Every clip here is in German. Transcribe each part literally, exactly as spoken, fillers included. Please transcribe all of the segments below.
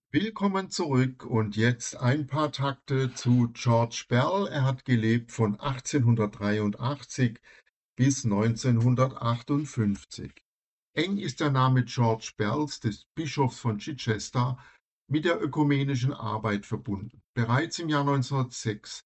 Willkommen zurück und jetzt ein paar Takte zu George Bell. Er hat gelebt von achtzehnhundertdreiundachtzig bis neunzehnhundertachtundfünfzig. Eng ist der Name George Bells, des Bischofs von Chichester, mit der ökumenischen Arbeit verbunden. Bereits im Jahr neunzehnhundertsechs,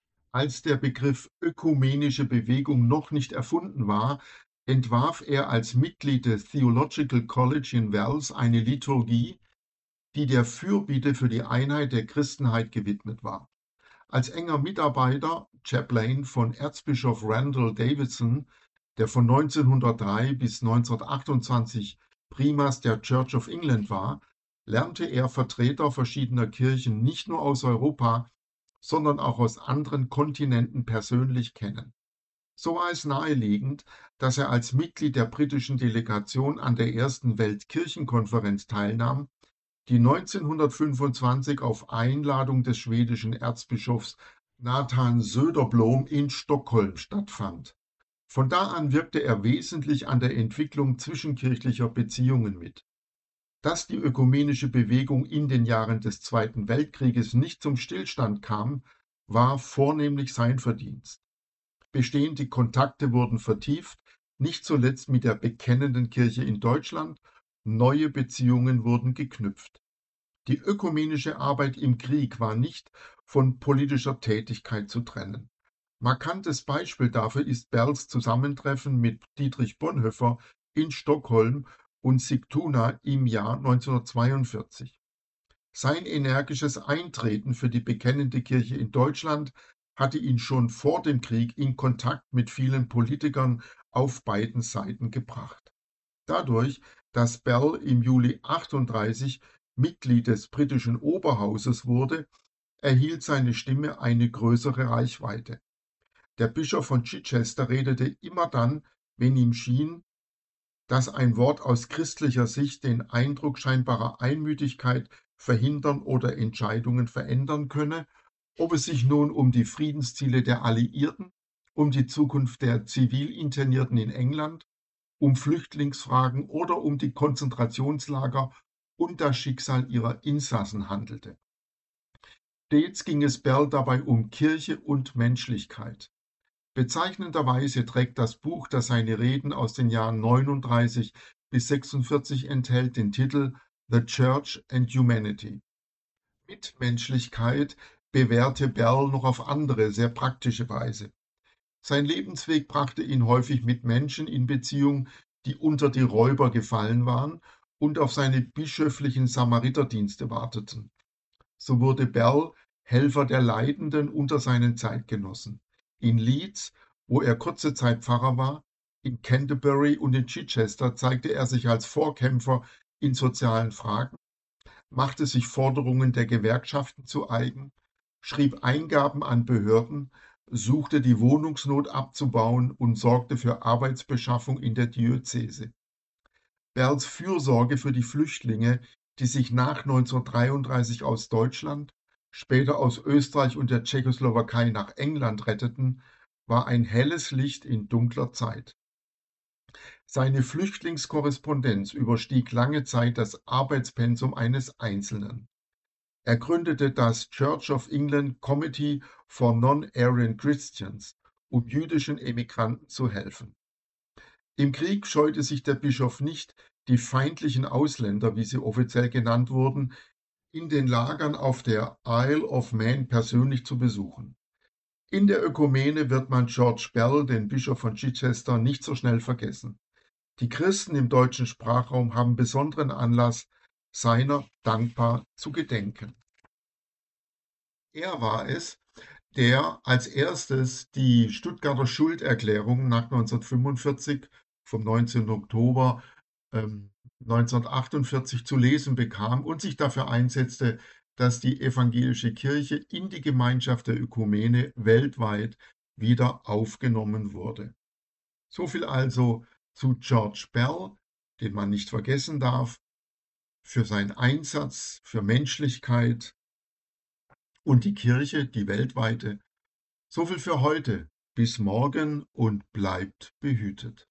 als der Begriff ökumenische Bewegung noch nicht erfunden war, entwarf er als Mitglied des Theological College in Wells eine Liturgie, die der Fürbitte für die Einheit der Christenheit gewidmet war. Als enger Mitarbeiter (Chaplain) von Erzbischof Randall Davidson, der von neunzehnhundertdrei bis neunzehnhundertachtundzwanzig Primas der Church of England war, lernte er Vertreter verschiedener Kirchen nicht nur aus Europa, sondern auch aus anderen Kontinenten persönlich kennen. So war es naheliegend, dass er als Mitglied der britischen Delegation an der ersten Weltkirchenkonferenz teilnahm, die neunzehnhundertfünfundzwanzig auf Einladung des schwedischen Erzbischofs Nathan Söderblom in Stockholm stattfand. Von da an wirkte er wesentlich an der Entwicklung zwischenkirchlicher Beziehungen mit. Dass die ökumenische Bewegung in den Jahren des Zweiten Weltkrieges nicht zum Stillstand kam, war vornehmlich sein Verdienst. Bestehende Kontakte wurden vertieft, nicht zuletzt mit der Bekennenden Kirche in Deutschland, neue Beziehungen wurden geknüpft. Die ökumenische Arbeit im Krieg war nicht von politischer Tätigkeit zu trennen. Markantes Beispiel dafür ist Bells Zusammentreffen mit Dietrich Bonhoeffer in Stockholm und Sigtuna im Jahr neunzehnhundertzweiundvierzig. Sein energisches Eintreten für die Bekennende Kirche in Deutschland hatte ihn schon vor dem Krieg in Kontakt mit vielen Politikern auf beiden Seiten gebracht. Dadurch, dass Bell im Juli achtunddreißig Mitglied des britischen Oberhauses wurde, erhielt seine Stimme eine größere Reichweite. Der Bischof von Chichester redete immer dann, wenn ihm schien, dass ein Wort aus christlicher Sicht den Eindruck scheinbarer Einmütigkeit verhindern oder Entscheidungen verändern könne, ob es sich nun um die Friedensziele der Alliierten, um die Zukunft der Zivilinternierten in England, um Flüchtlingsfragen oder um die Konzentrationslager und das Schicksal ihrer Insassen handelte. Stets ging es Bell dabei um Kirche und Menschlichkeit. Bezeichnenderweise trägt das Buch, das seine Reden aus den Jahren neununddreißig bis sechsundvierzig enthält, den Titel The Church and Humanity. Mitmenschlichkeit bewährte Bell noch auf andere, sehr praktische Weise. Sein Lebensweg brachte ihn häufig mit Menschen in Beziehung, die unter die Räuber gefallen waren und auf seine bischöflichen Samariterdienste warteten. So wurde Bell Helfer der Leidenden unter seinen Zeitgenossen. In Leeds, wo er kurze Zeit Pfarrer war, in Canterbury und in Chichester zeigte er sich als Vorkämpfer in sozialen Fragen, machte sich Forderungen der Gewerkschaften zu eigen, schrieb Eingaben an Behörden, suchte die Wohnungsnot abzubauen und sorgte für Arbeitsbeschaffung in der Diözese. Bells Fürsorge für die Flüchtlinge, die sich nach neunzehnhundertdreiunddreißig aus Deutschland, später aus Österreich und der Tschechoslowakei nach England retteten, war ein helles Licht in dunkler Zeit. Seine Flüchtlingskorrespondenz überstieg lange Zeit das Arbeitspensum eines Einzelnen. Er gründete das Church of England Committee for Non-Aryan Christians, um jüdischen Emigranten zu helfen. Im Krieg scheute sich der Bischof nicht, die feindlichen Ausländer, wie sie offiziell genannt wurden, in den Lagern auf der Isle of Man persönlich zu besuchen. In der Ökumene wird man George Bell, den Bischof von Chichester, nicht so schnell vergessen. Die Christen im deutschen Sprachraum haben besonderen Anlass, seiner dankbar zu gedenken. Er war es, der als erstes die Stuttgarter Schulderklärung nach neunzehnhundertfünfundvierzig vom neunzehnten Oktober ähm, neunzehnhundertachtundvierzig zu lesen bekam und sich dafür einsetzte, dass die evangelische Kirche in die Gemeinschaft der Ökumene weltweit wieder aufgenommen wurde. So viel also zu George Bell, den man nicht vergessen darf, für seinen Einsatz für Menschlichkeit und die Kirche, die weltweite. So viel für heute. Bis morgen und bleibt behütet.